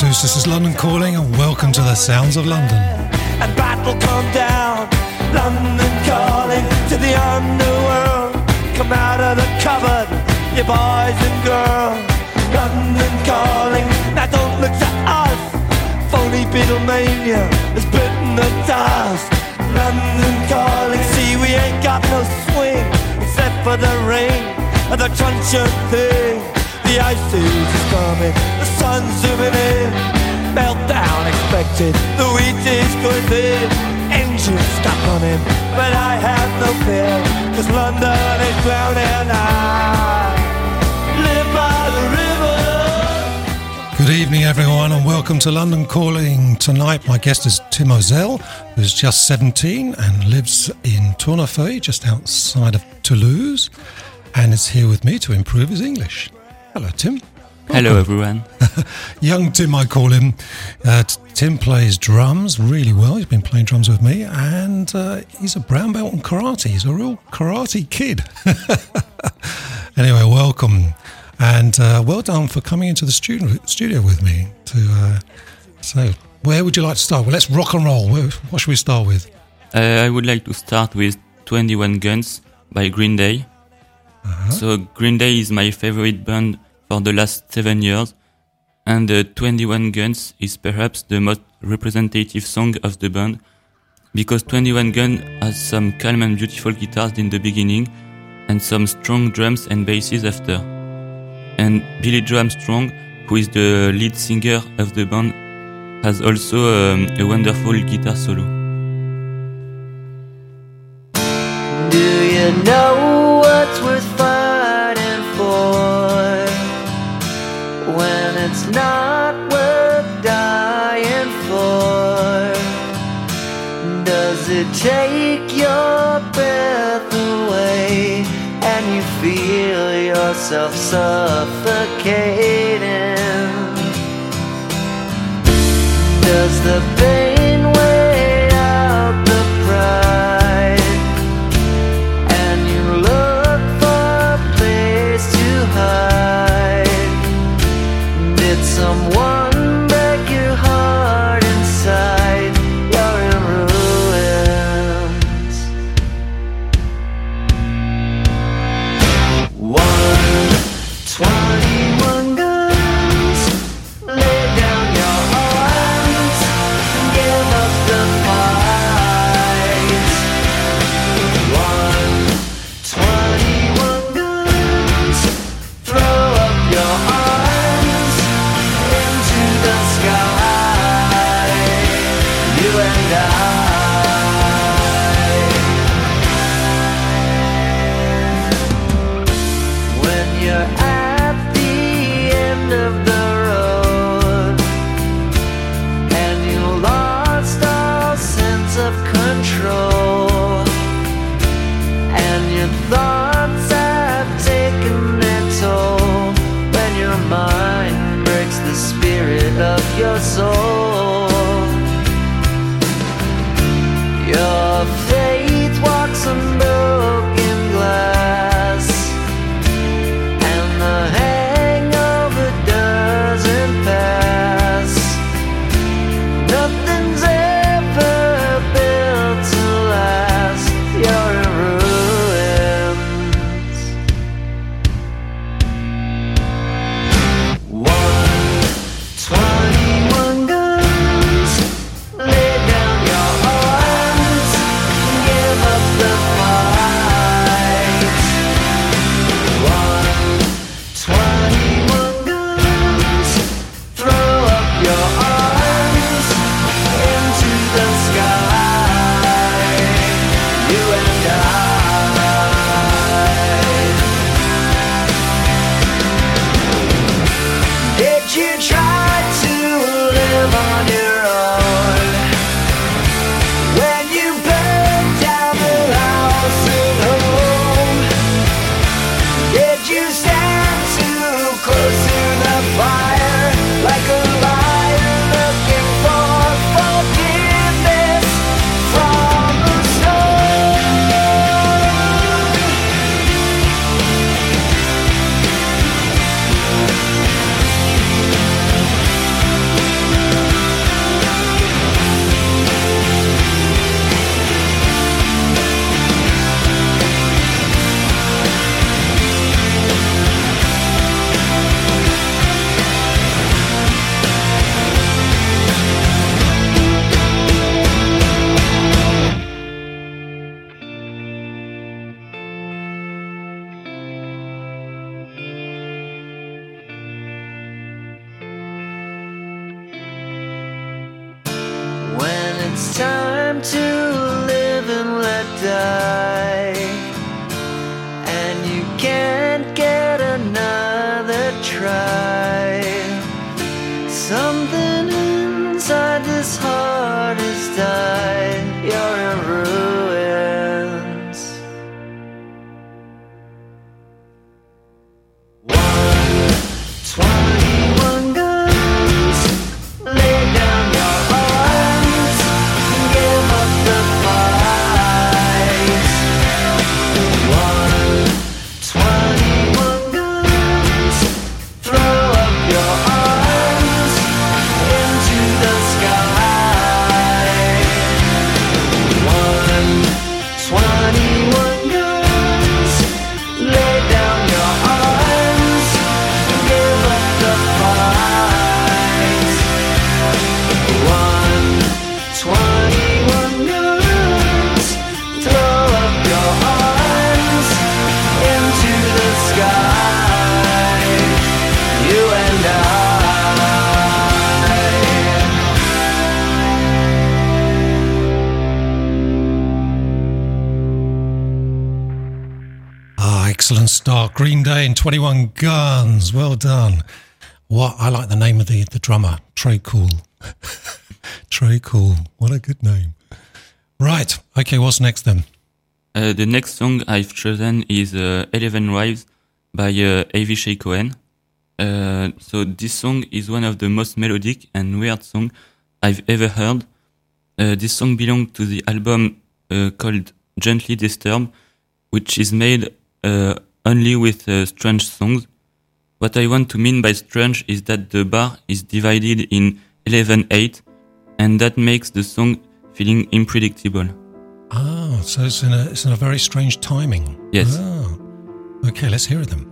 Jesus, this is London Calling and welcome to the Sounds of London. And battle come down, London calling to the underworld. Come out of the cupboard, you boys and girls. London calling, now don't look to us. Phony Beatlemania has bitten the dust. London calling, see we ain't got no swing except for the rain and the truncheon thing. The ice age is coming, the sun's zooming in. Meltdown expected, the wheat is going thin. Engines stop running, but I have no fear, 'cause London is drowning. I live by the river. Good evening everyone and welcome to London Calling. Tonight my guest is Tim Ozell, who's just 17 and lives in Tournefeuille, just outside of Toulouse, and is here with me to improve his English. Hello Tim. Hello everyone. Young Tim, I call him. Tim plays drums really well. He's been playing drums with me, and he's a brown belt in karate. He's a real karate kid. Anyway, welcome, and well done for coming into the studio with me. So, where would you like to start? Well, let's rock and roll. What should we start with? I would like to start with 21 Guns by Green Day. Uh-huh. So Green Day is my favorite band for the last 7 years, and 21 Guns is perhaps the most representative song of the band, because 21 Guns has some calm and beautiful guitars in the beginning, and some strong drums and basses after. And Billy Joe Armstrong, who is the lead singer of the band, has also a wonderful guitar solo. Do you know what's worth fighting for, when it's not worth dying for? Does it take your breath away and you feel yourself suffocating? Does the pain weigh out the pride and you look for a place to hide? Did someone break your heart inside? You're in ruins. 21 guns, lay down your arms, get to live and let die, and you can't get another try. Something inside this heart has died. You're in ruins. 121 guns. Lay down your arms and give up the fight. 121 guns. Throw up your arms into the sky. 121 guns. Lay down your arms and give up the fight. 121 guns. Throw up your arms into the sky. You and I. Ah, excellent start. Green Day and 21 Guns. Well done. What I like the name of the drummer, Trey Cool. Trey Cool. What a good name. Right. Okay, what's next then? The next song I've chosen is 11 Wives by Avishai Cohen. So this song is one of the most melodic and weird songs I've ever heard. This song belongs to the album called Gently Disturbed, which is made only with strange songs. What I want to mean by strange is that the bar is divided in 11/8, and that makes the song feeling unpredictable. Ah, so it's in a very strange timing. Yes. Ah. Okay, let's hear them.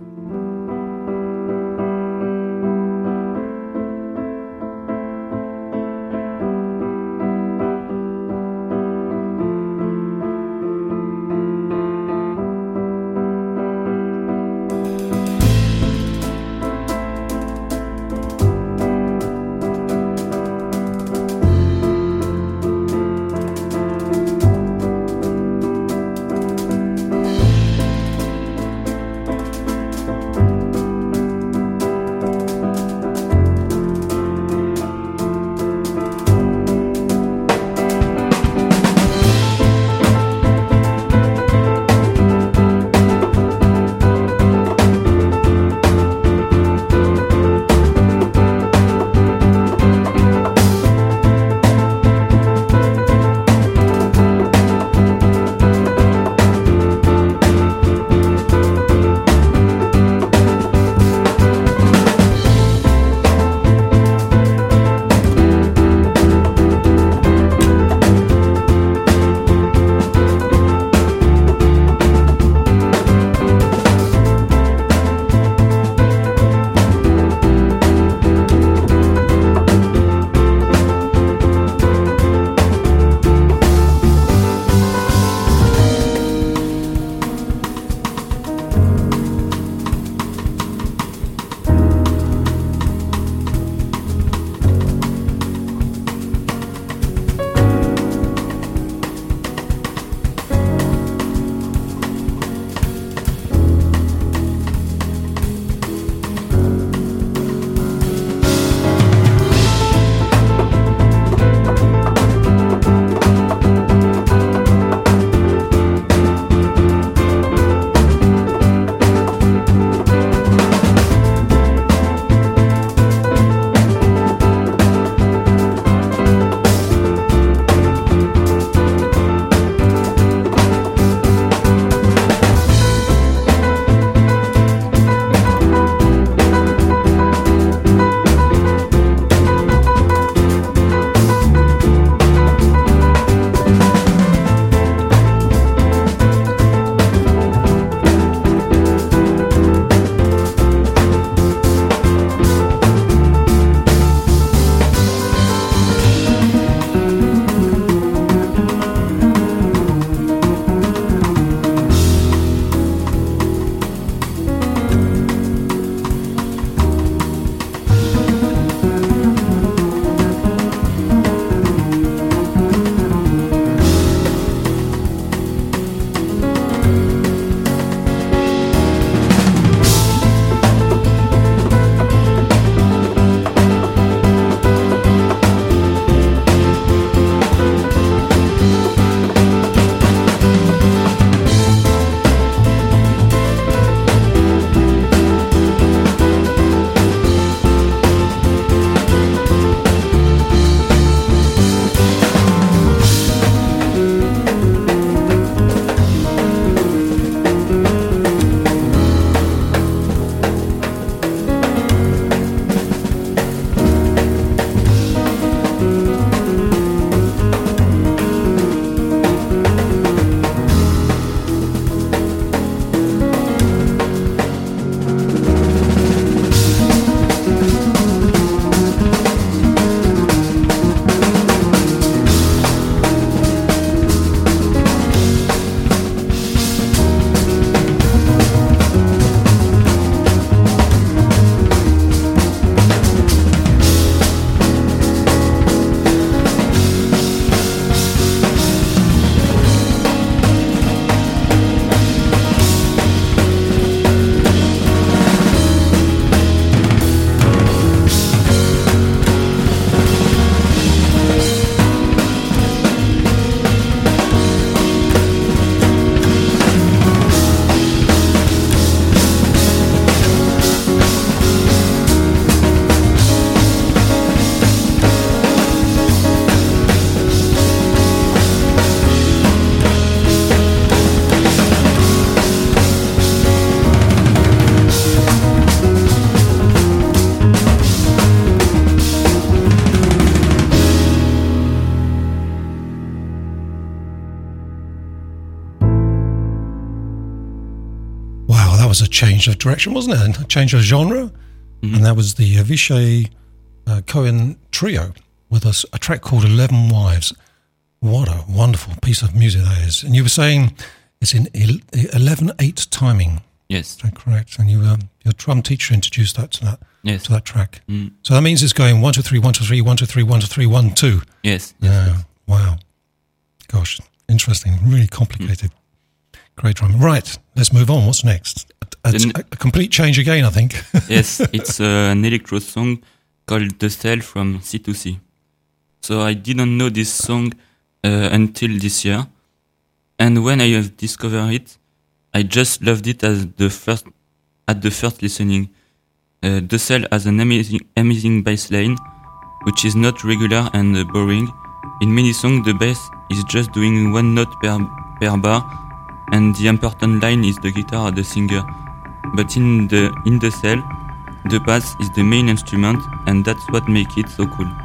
that was a change of direction, wasn't it? A change of genre. Mhm. And that was the Avishai Cohen Trio with a track called 11 Wives. What a wonderful piece of music that is. And you were saying it's in 11/8 timing. Yes. Is that correct? And your drum teacher introduced that to Yes. that track. Mm. So that means it's going 1 2 3 1 2 3 1 2 3 1 2 3 1 2. Yes. Yeah. Wow. Gosh, interesting. Really complicated. Great drum. Right. Let's move on. What's next? A complete change again, I think. Yes, it's an electro song called The Cell from C2C. So I didn't know this song until this year. And when I have discovered it, I just loved it at the first listening. The Cell has an amazing bass line, which is not regular and boring. In many songs, the bass is just doing one note per bar, and the important line is the guitar or the singer. But in the Cell, the bass is the main instrument, and that's what makes it so cool.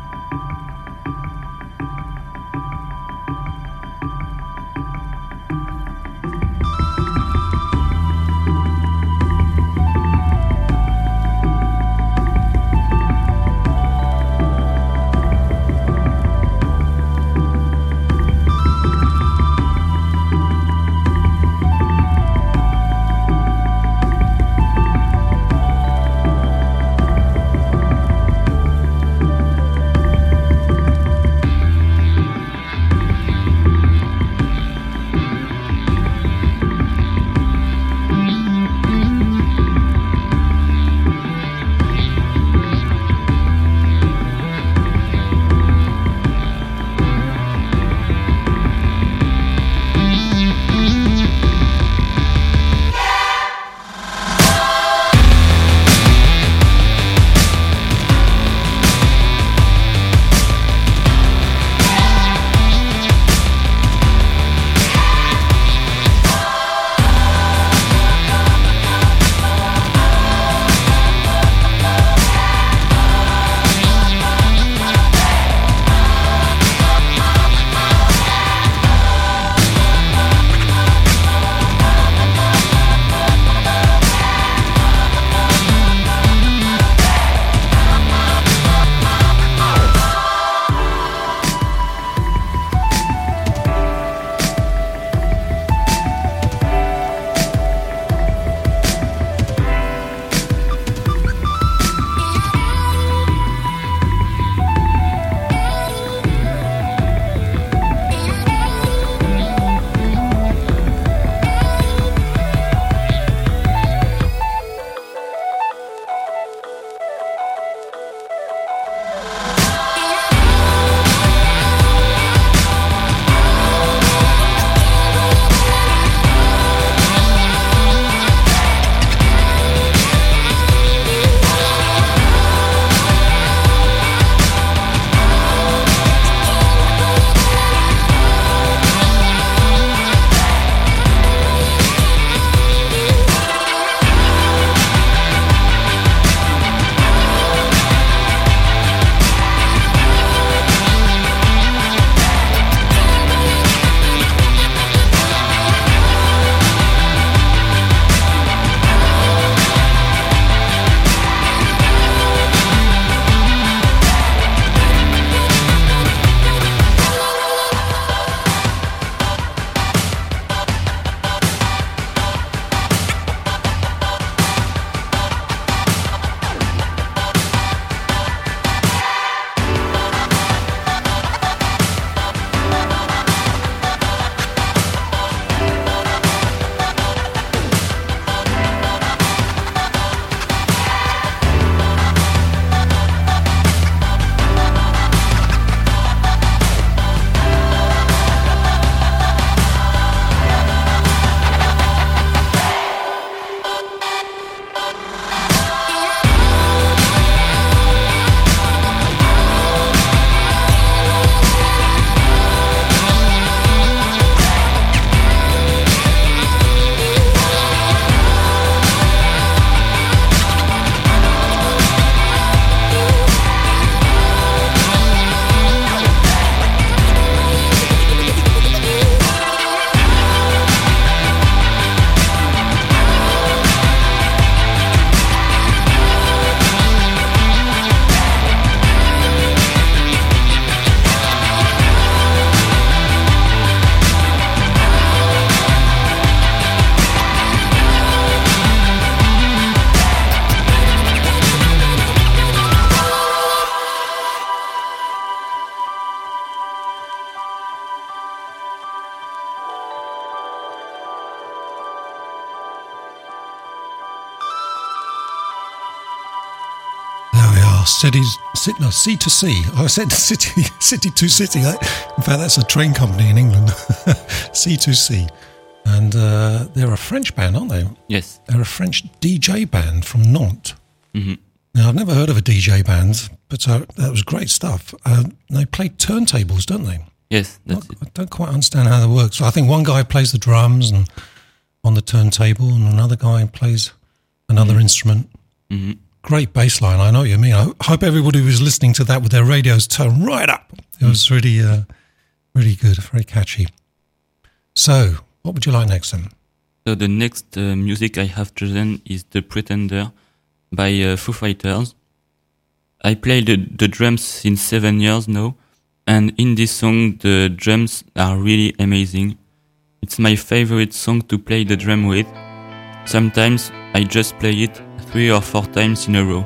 Oh, Sea to Sea. I said City to City. In fact, that's a train company in England. Sea to Sea. And they're a French band, aren't they? Yes. They're a French DJ band from Nantes. Hmm. Now, I've never heard of a DJ band, but that was great stuff. They play turntables, don't they? Yes, that's it. I don't quite understand how that works. So I think one guy plays the drums and on the turntable, and another guy plays another instrument. Hmm. Great bass line, I know what you mean. I hope everybody was listening to that with their radios turned right up. It was really, really good, very catchy. So, what would you like next then? So the next music I have chosen is The Pretender by Foo Fighters. I play the drums since 7 years now, and in this song the drums are really amazing. It's my favorite song to play the drum with. Sometimes I just play it 3 or 4 times in a row.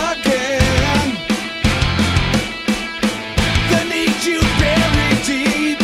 You buried deep.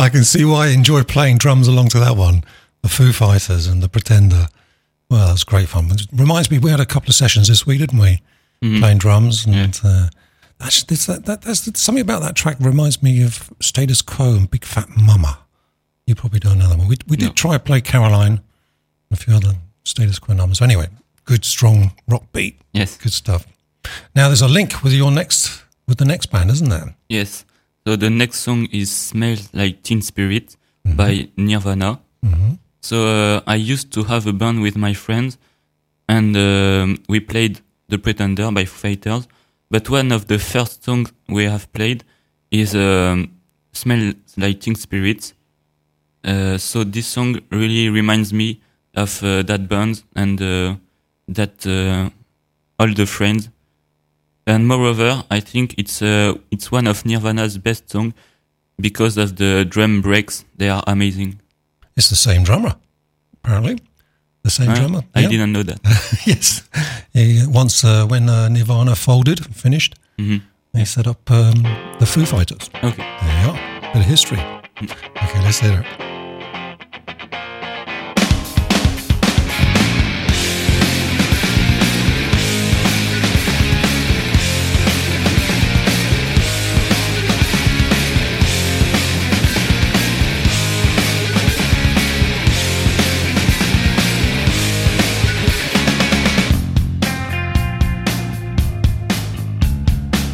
I can see why I enjoy playing drums along to that one. The Foo Fighters and the Pretender. Well, that was great fun. It reminds me, we had a couple of sessions this week, didn't we? Playing drums. And that's something about that track reminds me of Status Quo and Big Fat Mama. You probably don't know that one. We did try to play Caroline and a few other Status Quo numbers. Anyway, good, strong rock beat. Yes. Good stuff. Now, there's a link with the next band, isn't there? Yes. So the next song is Smells Like Teen Spirit by Nirvana. So I used to have a band with my friends, and we played The Pretender by Foo Fighters. But one of the first songs we have played is Smells Like Teen Spirit. So this song really reminds me of that band and that all the friends. And moreover, I think it's one of Nirvana's best songs because of the drum breaks. They are amazing. It's the same drummer, apparently. The same drummer. I didn't know that. Yes. Once when Nirvana finished, they set up the Foo Fighters. Okay. There you are. Bit of history. Okay, let's hear it.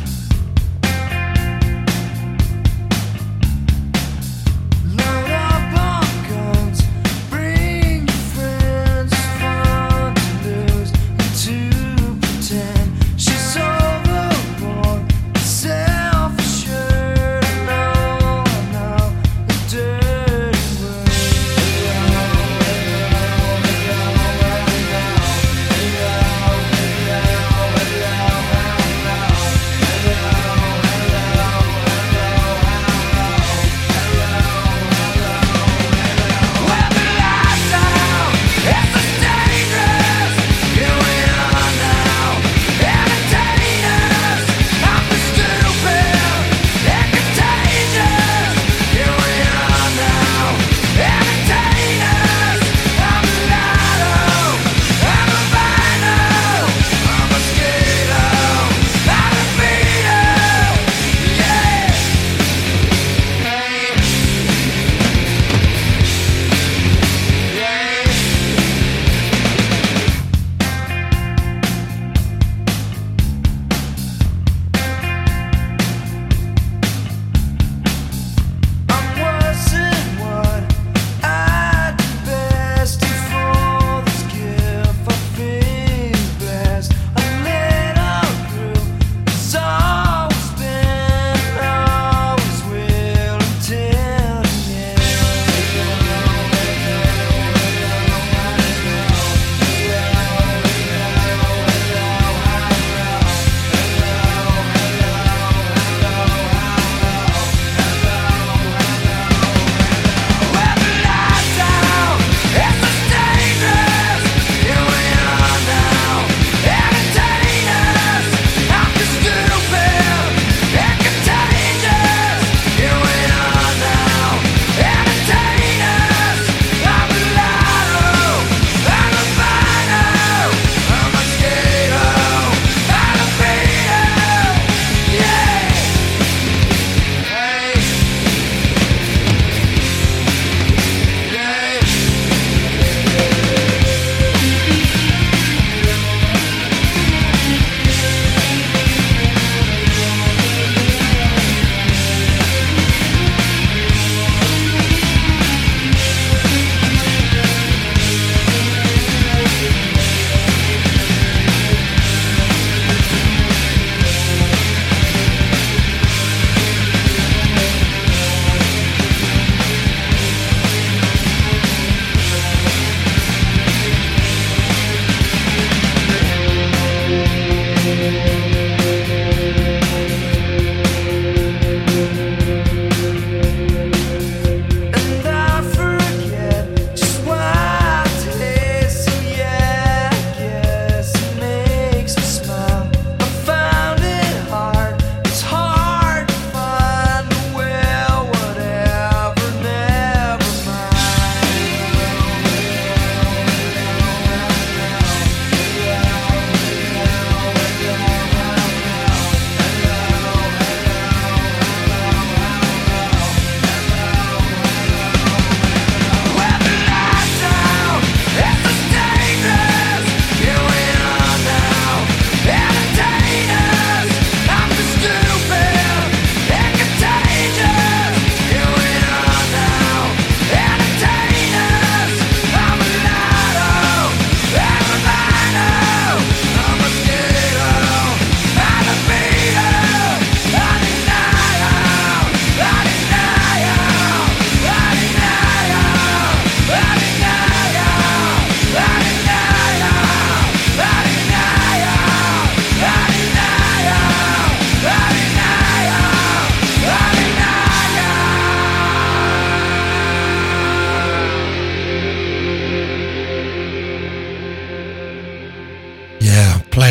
Load up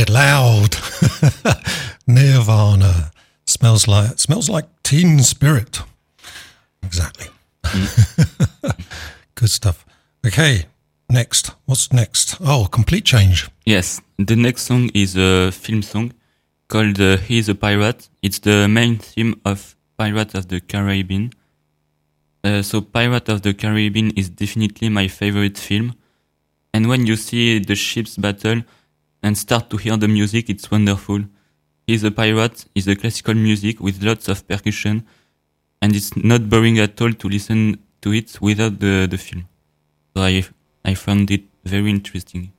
it loud. Nirvana. Smells like Teen Spirit. Exactly. Good stuff. Okay, next. What's next? Oh, complete change. Yes, the next song is a film song called He's a Pirate. It's the main theme of Pirates of the Caribbean. So Pirates of the Caribbean is definitely my favorite film. And when you see the ships battle and start to hear the music, it's wonderful. He's a Pirate is a classical music with lots of percussion, and it's not boring at all to listen to it without the film. So I found it very interesting.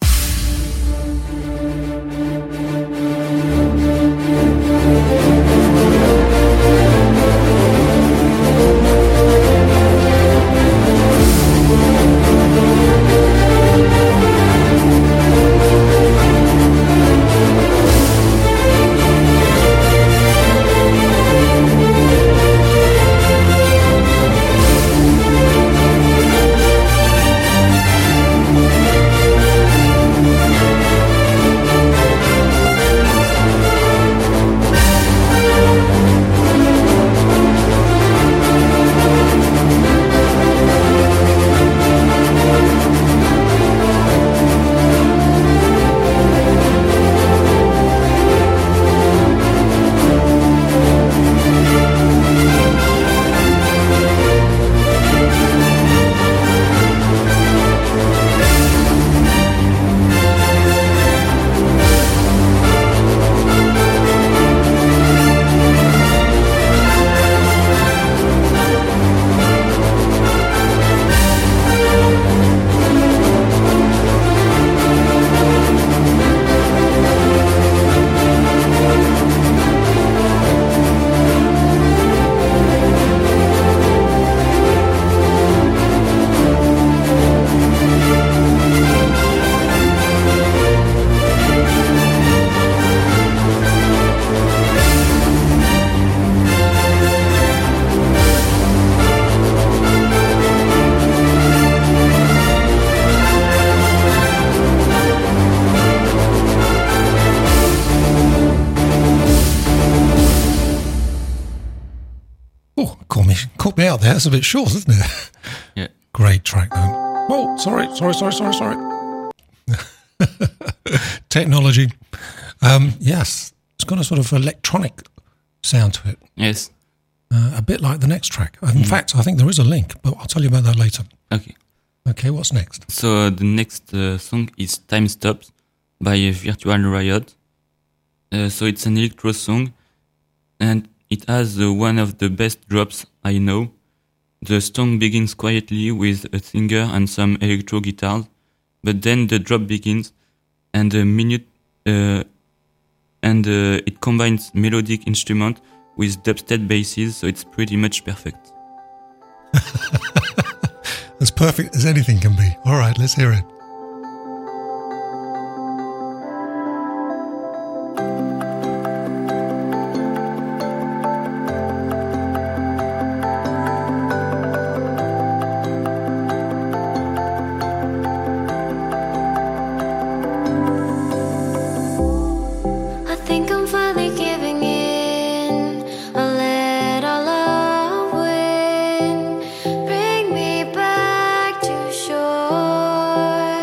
Caught me out there. That's a bit short, isn't it? Yeah. Great track, though. Oh, sorry. Technology. Yes, it's got a sort of electronic sound to it. Yes. A bit like the next track. In fact, I think there is a link, but I'll tell you about that later. Okay. Okay, what's next? So the next song is Time Stops by Virtual Riot. So it's an electro song, and it has one of the best drops I know. The song begins quietly with a singer and some electro guitars, but then the drop begins, and it combines melodic instrument with dubstep basses, so it's pretty much perfect. As perfect as anything can be. All right, let's hear it. I think I'm finally giving in. I'll let our love win. Bring me back to shore.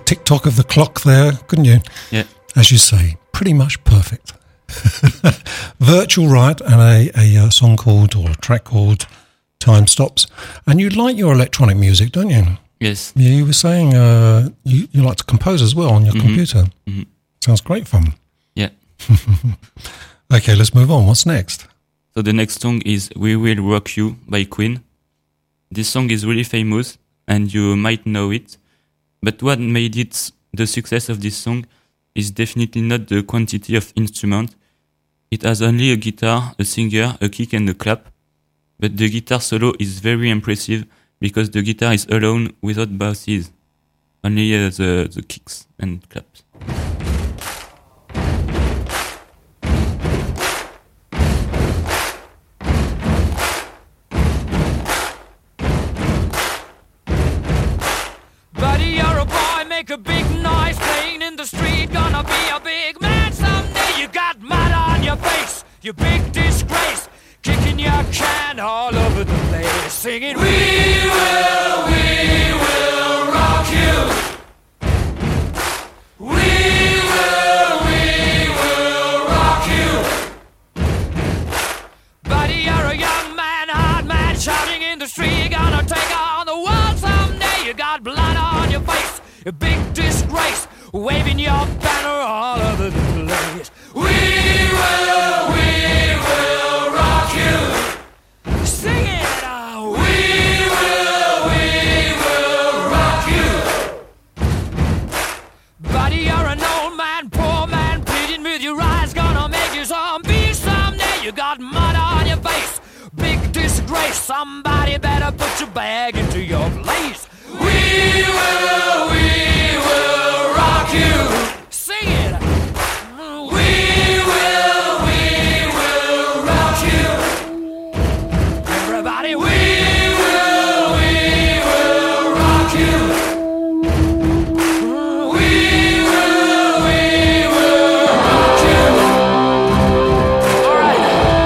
tick-tock of the clock there, couldn't you? Yeah. As you say, pretty much perfect. Virtual Riot and a song called, or a track called Time Stops. And you like your electronic music, don't you? Yes. Yeah, you were saying you like to compose as well on your computer. Mm-hmm. Sounds great fun. Yeah. Okay, let's move on. What's next? So the next song is We Will Rock You by Queen. This song is really famous and you might know it. But what made it the success of this song is definitely not the quantity of instruments. It has only a guitar, a singer, a kick and a clap. But the guitar solo is very impressive because the guitar is alone without basses. Only the kicks and claps. Buddy, you're a boy, make a big noise playing in the street. Gonna be a big man someday. You got mud on your face, you big disgrace. Kicking your can all over the place, singing, We will rock you. We will rock you. Buddy, you're a young man, hard man, shouting in the street. You're gonna take on the world someday. You got blood on your face, a big disgrace, waving your banner all over the place. We will rock you. Sing it out. We will rock you. Buddy, you're an old man, poor man, pleading with your eyes, gonna make you zombie someday. You got mud on your face, big disgrace. Somebody better put your bag into your place. We will rock you. Sing it. We will rock you. Everybody, we will rock you. We will rock you. All right.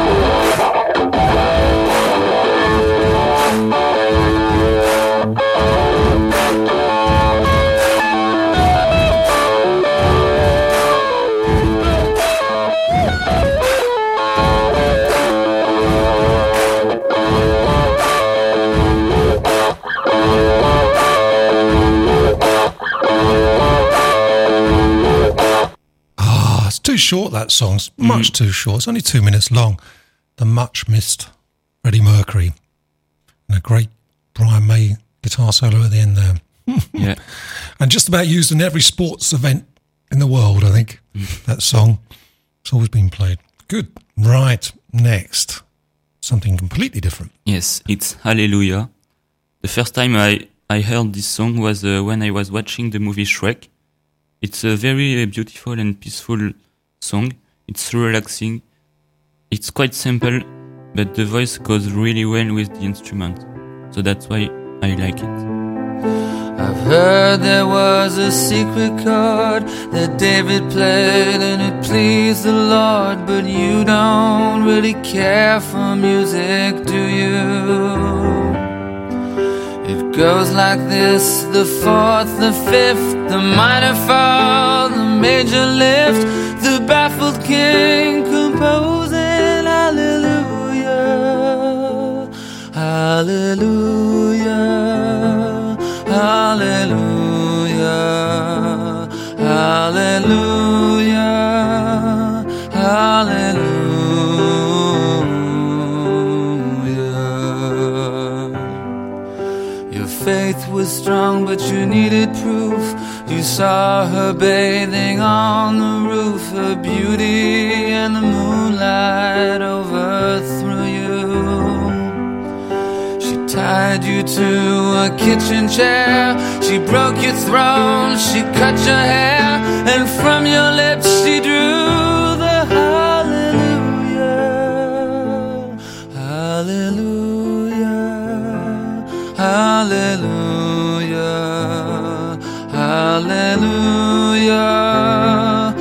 It's too short, that song's much too short. It's only 2 minutes long. The much missed Freddie Mercury and a great Brian May guitar solo at the end there. Yeah. And just about used in every sports event in the world, I think, that song. It's always been played. Good. Right, next. Something completely different. Yes, it's Hallelujah. The first time I heard this song was when I was watching the movie Shrek. It's a very beautiful and peaceful song. It's relaxing. It's quite simple, but the voice goes really well with the instrument. So that's why I like it. I've heard there was a secret chord that David played and it pleased the Lord, but you don't really care for music, do you? It goes like this: the fourth, the fifth, the minor fall, the major lift, the baffled king composing hallelujah, hallelujah, hallelujah, hallelujah, hallelujah. Your faith was strong, but you needed proof. You saw her bathing on the roof, her beauty and the moonlight overthrew you. She tied you to a kitchen chair, she broke your throne, she cut your hair, and from your lips she drew the hallelujah, hallelujah, hallelujah, hallelujah,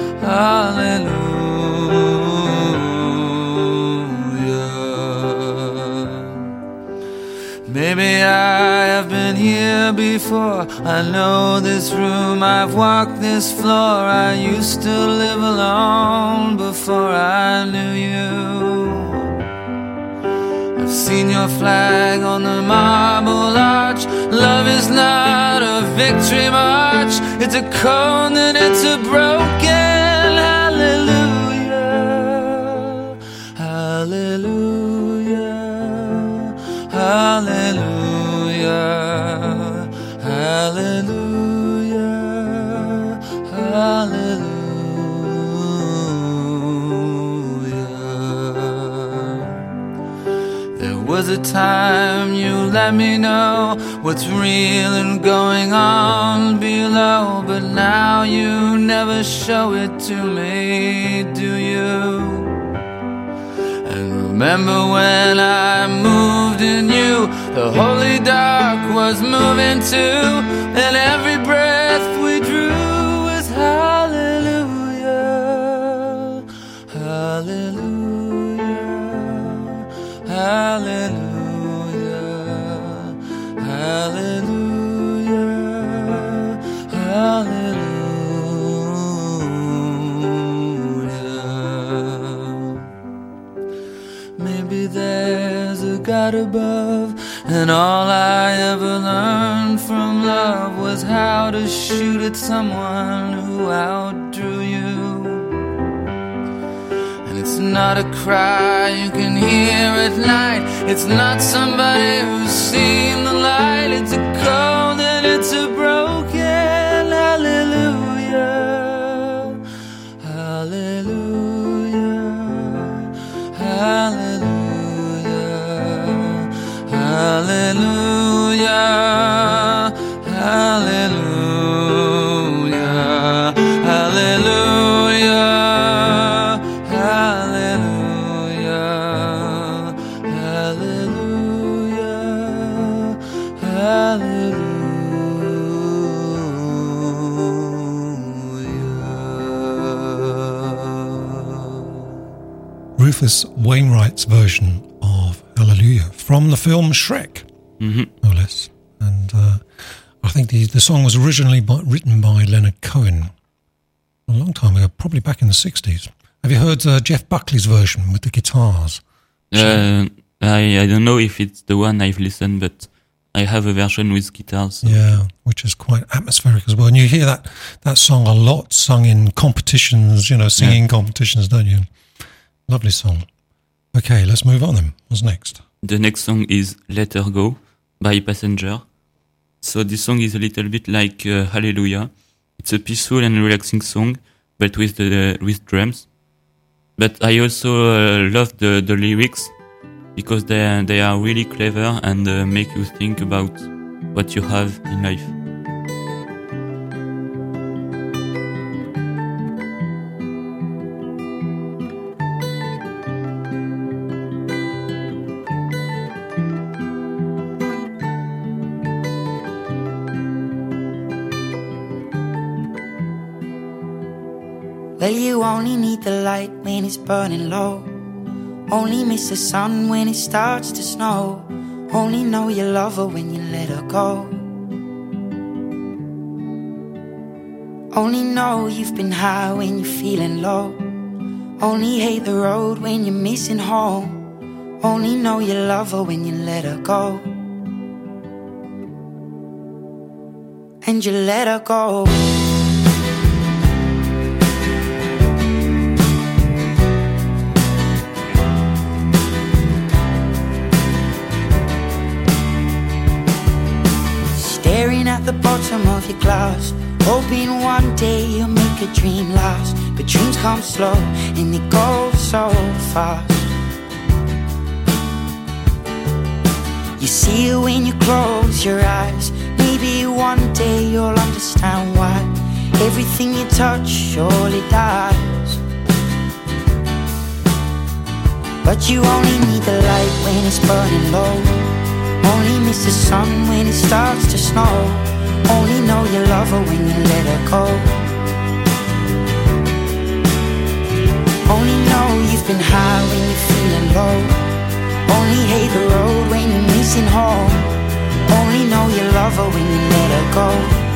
hallelujah. Maybe Maybe I have been here before. I know this room, I've walked this floor. I used to live alone before I knew you. I've seen your flag on the marble arch. Love is not a victory march. It's a cold and it's a broken hallelujah. Hallelujah. Hallelujah. Hallelujah. Hallelujah. There was a time you let me know what's real and going on below, but now you never show it to me, do you? Remember when I moved in you, the holy dark was moving too, and every breath we drew was hallelujah, hallelujah, hallelujah, hallelujah, hallelujah. There's a God above, and all I ever learned from love was how to shoot at someone who outdrew you. And it's not a cry you can hear at night. It's not somebody who's seen the light. It's a cold and it's a broken hallelujah, hallelujah, hallelujah. Hallelujah, hallelujah, hallelujah, hallelujah, hallelujah, hallelujah. Rufus Wainwright's version of Hallelujah from the film Shrek, no less. And I think the song was originally written by Leonard Cohen a long time ago, probably back in the 60s. Have you heard Jeff Buckley's version with the guitars? I don't know if it's the one I've listened, but I have a version with guitars. So. Yeah, which is quite atmospheric as well. And you hear that song a lot sung in competitions, singing competitions, don't you? Lovely song. Okay, let's move on then. What's next? The next song is Let Her Go by Passenger. So this song is a little bit like Hallelujah. It's a peaceful and relaxing song, but with drums. But I also love the lyrics because they are really clever and make you think about what you have in life. Well, you only need the light when it's burning low. Only miss the sun when it starts to snow. Only know you love her when you let her go. Only know you've been high when you're feeling low. Only hate the road when you're missing home. Only know you love her when you let her go. And you let her go. Staring at the bottom of your glass, hoping one day you'll make a dream last. But dreams come slow and they go so fast. You see it when you close your eyes. Maybe one day you'll understand why everything you touch surely dies. But you only need the light when it's burning low. Only miss the sun when it starts to snow. Only know you love her when you let her go. Only know you've been high when you're feeling low. Only hate the road when you're missing home. love her when you let her go.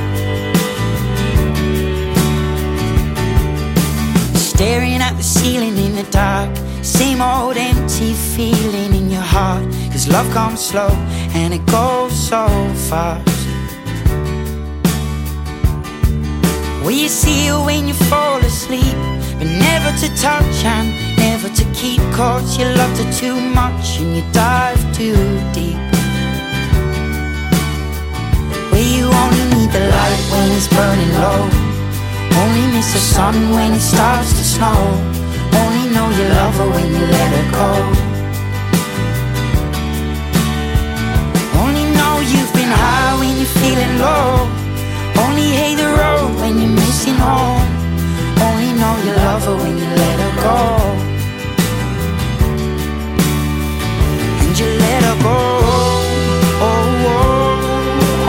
Staring at the ceiling in the dark, same old empty feeling in your heart. 'Cause love comes slow and it goes so fast. Will you see her when you fall asleep, but never to touch and never to keep? 'Cause you loved her too much and you dive too deep. Where you only need the light when it's burning low, only miss the sun when it starts to snow, only know you love her when you let her go. Only know you've been high when you're feeling low, only hate the road when you're missing home, only know you love her when you let her go. And you let her go. Oh, oh, oh,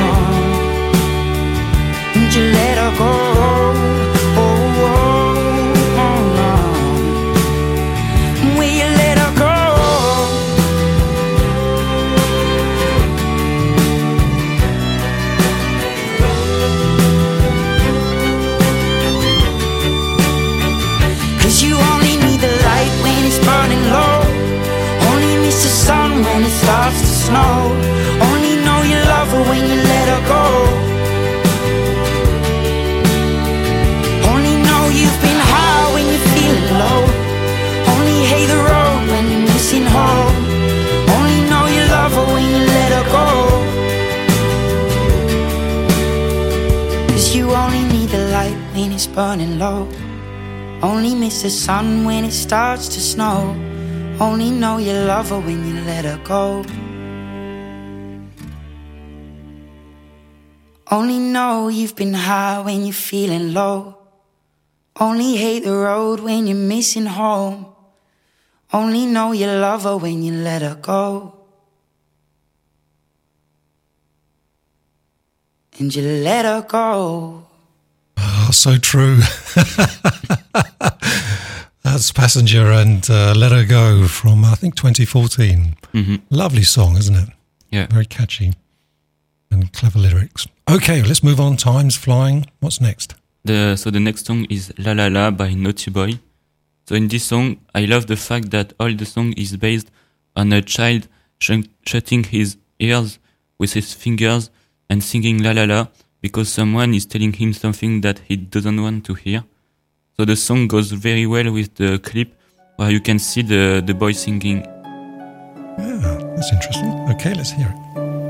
oh. And you let her go. Oh, oh, oh, oh. Will you let her go? You only need the light when it's burning low, only miss the sun when it starts to snow, only know you love her when you let her go. Only know you've been high when you're feeling low, only hate the road when you're missing home, only know you love her when you let her go. 'Cause you only need the light when it's burning low, only miss the sun when it starts to snow, only know you love her when you let her go. Only know you've been high when you're feeling low, only hate the road when you're missing home, only know you love her when you let her go. And you let her go. Oh, so true. That's Passenger and Let Her Go from, I think, 2014. Mm-hmm. Lovely song, isn't it? Yeah. Very catchy and clever lyrics. Okay, let's move on. Time's flying. What's next? So the next song is La La La by Naughty Boy. So in this song, I love the fact that all the song is based on a child shutting his ears with his fingers and singing La La La because someone is telling him something that he doesn't want to hear. So the song goes very well with the clip where you can see the boy singing. Yeah, that's interesting. Okay, let's hear it.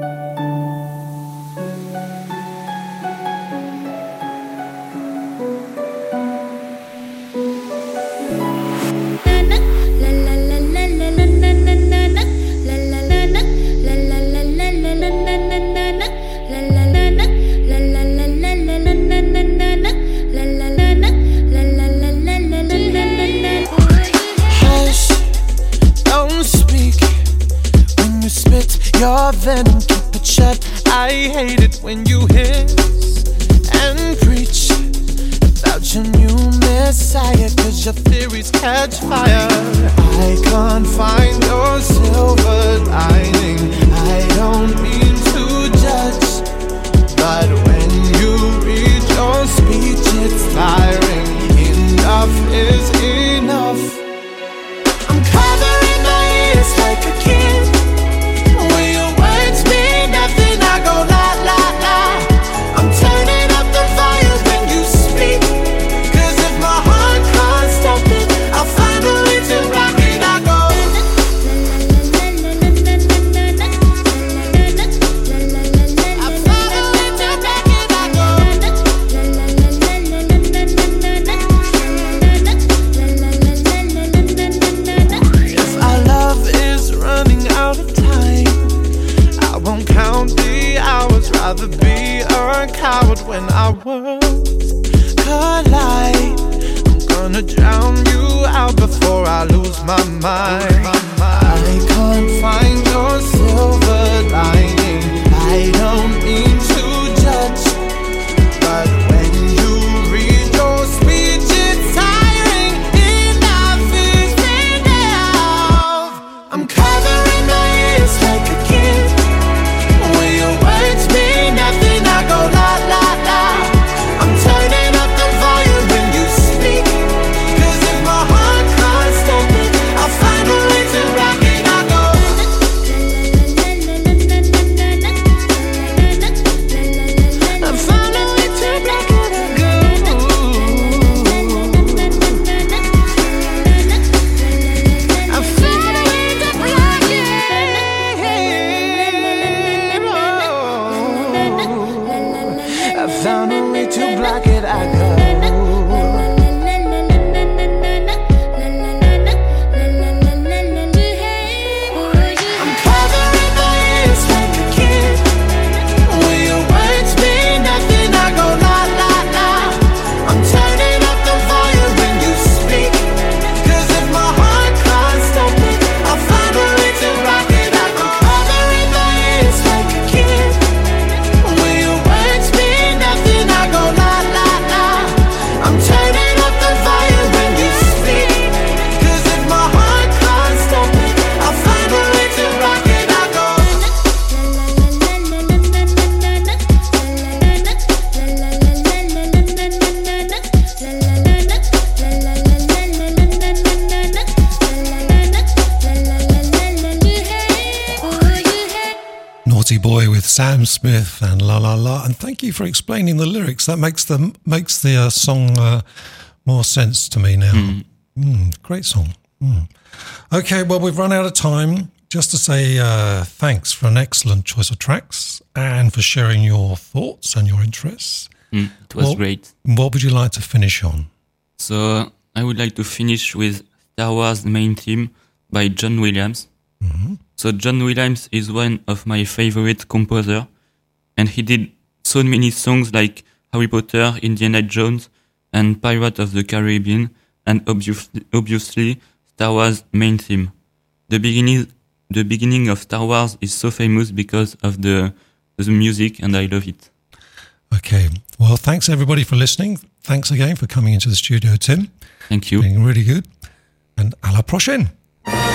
Your venom, keep it shut. I hate it when you hiss and preach about your new messiah, 'cause your theories catch fire. I can't find your silver lining. I don't mean to judge, but when you read your speech, it's tiring. Enough is enough. I'm covering my ears like a kid. I go la la la. I'm turning up the volume when you speak, 'cause if my heart can't stop it, I'll find a way to rock it. I go I'll find a way to rock it. I go if our love is running out of time, I won't count the hours, rather be a coward when our worlds collide. I'm gonna drown you out before I lose my mind. I can't find your silver lining. I don't mean to judge, but when you read your speech, it's tiring. Enough is enough. I'm covering my ears like a kid. Will your words be me to block it, I go. Naughty Boy with Sam Smith and La La La, and thank you for explaining the lyrics. That makes the song more sense to me now. Great song. Okay, well, we've run out of time. Just to say thanks for an excellent choice of tracks and for sharing your thoughts and your interests. It was great. What would you like to finish on? So I would like to finish with Star Wars main theme by John Williams. So John Williams is one of my favorite composers, and he did so many songs like Harry Potter, Indiana Jones, and Pirates of the Caribbean, and obviously Star Wars main theme. The beginning of Star Wars is so famous because of the music, and I love it. Okay, well, thanks everybody for listening. Thanks again for coming into the studio, Tim. Thank you. Being really good. And à la prochaine.